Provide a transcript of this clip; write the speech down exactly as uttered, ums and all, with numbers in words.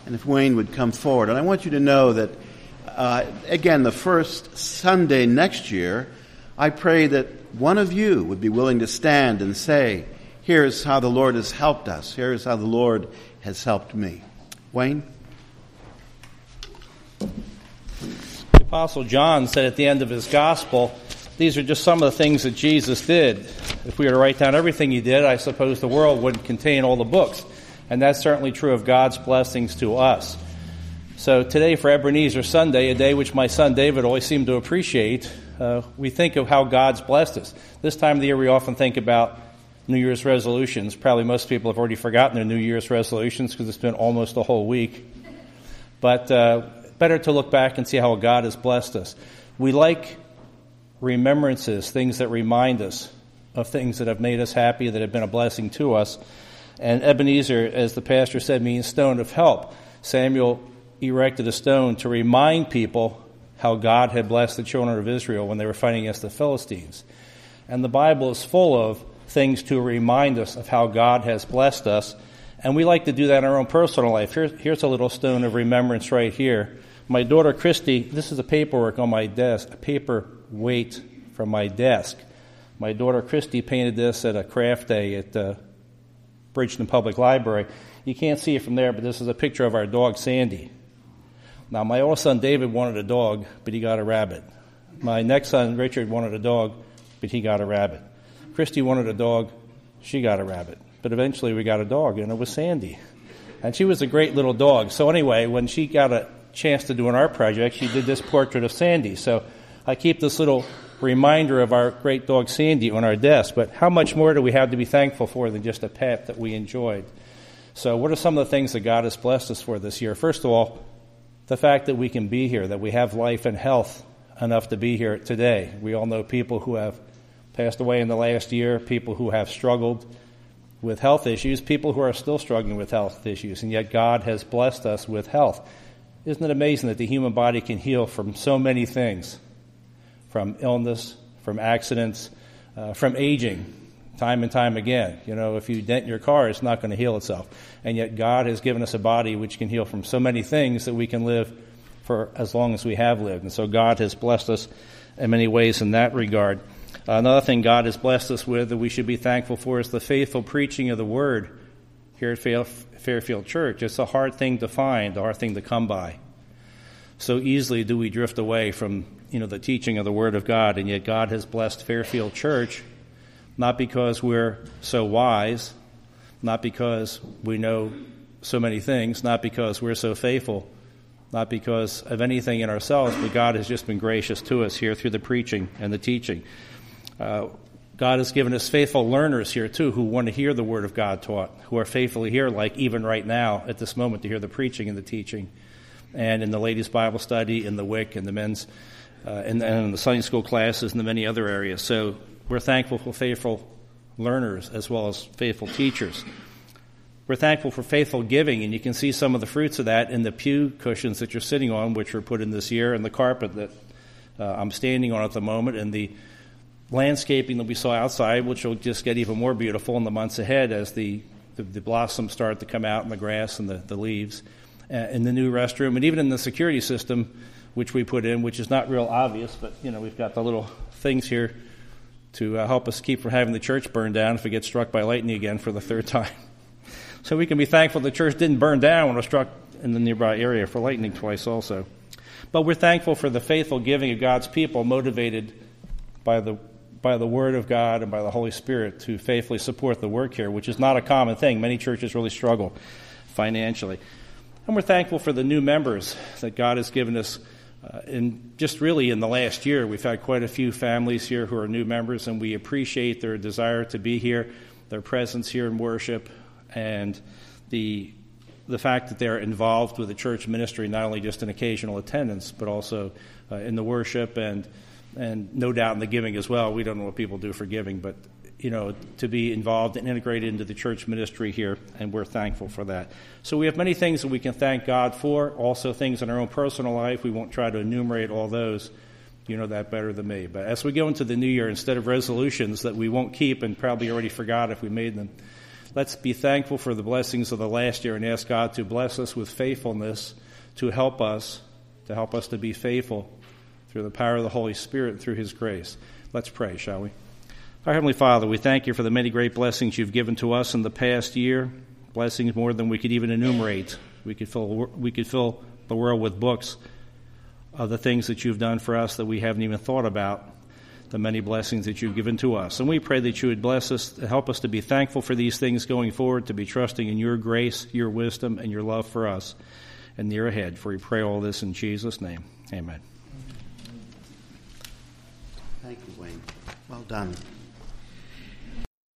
and if Wayne would come forward. And I want you to know that, uh, again, the first Sunday next year, I pray that one of you would be willing to stand and say, here's how the Lord has helped us. Here's how the Lord has helped me. Wayne? The Apostle John said at the end of his gospel, these are just some of the things that Jesus did. If we were to write down everything he did, I suppose the world wouldn't contain all the books. And that's certainly true of God's blessings to us. So today for Ebenezer Sunday, a day which my son David always seemed to appreciate, uh, we think of how God's blessed us. This time of the year we often think about New Year's resolutions. Probably most people have already forgotten their New Year's resolutions because it's been almost a whole week. But uh, better to look back and see how God has blessed us. We like remembrances, things that remind us of things that have made us happy, that have been a blessing to us. And Ebenezer, as the pastor said, means stone of help. Samuel erected a stone to remind people how God had blessed the children of Israel when they were fighting against the Philistines. And the Bible is full of things to remind us of how God has blessed us. And we like to do that in our own personal life. Here, here's a little stone of remembrance right here. My daughter Christy, this is a paperwork on my desk, a paper weight from my desk. My daughter Christy painted this at a craft day at uh, Bridgeton Public Library. You can't see it from there, but this is a picture of our dog Sandy. Now, my oldest son David wanted a dog, but he got a rabbit. My next son Richard wanted a dog, but he got a rabbit. Christy wanted a dog, she got a rabbit. But eventually we got a dog, and it was Sandy. And she was a great little dog. So anyway, when she got a chance to do an art project, she did this portrait of Sandy. So I keep this little reminder of our great dog Sandy on our desk. But how much more do we have to be thankful for than just a pet that we enjoyed? So what are some of the things that God has blessed us for this year? First of all, the fact that we can be here, that we have life and health enough to be here today. We all know people who have passed away in the last year, people who have struggled with health issues, people who are still struggling with health issues, and yet God has blessed us with health. Isn't it amazing that the human body can heal from so many things? From illness, from accidents, uh, from aging, time and time again. You know, if you dent your car, it's not going to heal itself. And yet God has given us a body which can heal from so many things that we can live for as long as we have lived. And so God has blessed us in many ways in that regard. Uh, another thing God has blessed us with that we should be thankful for is the faithful preaching of the Word here at Fairfield Church. It's a hard thing to find, a hard thing to come by. So easily do we drift away from, you know, the teaching of the Word of God, and yet God has blessed Fairfield Church, not because we're so wise, not because we know so many things, not because we're so faithful, not because of anything in ourselves, but God has just been gracious to us here through the preaching and the teaching. Uh, God has given us faithful learners here, too, who want to hear the Word of God taught, who are faithfully here, like even right now at this moment, to hear the preaching and the teaching. And in the ladies' Bible study, in the W I C, and the men's, uh, and, and in the Sunday school classes, and the many other areas. So we're thankful for faithful learners as well as faithful teachers. We're thankful for faithful giving, and you can see some of the fruits of that in the pew cushions that you're sitting on, which were put in this year, and the carpet that uh, I'm standing on at the moment, and the landscaping that we saw outside, which will just get even more beautiful in the months ahead as the, the, the blossoms start to come out in the grass and the, the leaves. Uh, in the new restroom, and even in the security system, which we put in, which is not real obvious, but, you know, we've got the little things here to uh, help us keep from having the church burn down if we get struck by lightning again for the third time. So we can be thankful the church didn't burn down when it was struck in the nearby area for lightning twice also. But we're thankful for the faithful giving of God's people, motivated by the by the Word of God and by the Holy Spirit to faithfully support the work here, which is not a common thing. Many churches really struggle financially. And we're thankful for the new members that God has given us. Uh, in just really in the last year, we've had quite a few families here who are new members, and we appreciate their desire to be here, their presence here in worship, and the the fact that they're involved with the church ministry, not only just in occasional attendance, but also uh, in the worship and and no doubt in the giving as well. We don't know what people do for giving, but you know, to be involved and integrated into the church ministry here, and we're thankful for that. So we have many things that we can thank God for, also things in our own personal life. We won't try to enumerate all those. You know that better than me. But as we go into the new year, instead of resolutions that we won't keep and probably already forgot if we made them, Let's be thankful for the blessings of the last year and ask God to bless us with faithfulness, to help us, to help us to be faithful through the power of the Holy Spirit and through His grace. Let's pray, shall we? Our Heavenly Father, we thank you for the many great blessings you've given to us in the past year, blessings more than we could even enumerate. We could fill, we could fill the world with books of the things that you've done for us that we haven't even thought about, the many blessings that you've given to us. And we pray that you would bless us, help us to be thankful for these things going forward, to be trusting in your grace, your wisdom, and your love for us and the year ahead. For we pray all this in Jesus' name. Amen. Thank you, Wayne. Well done.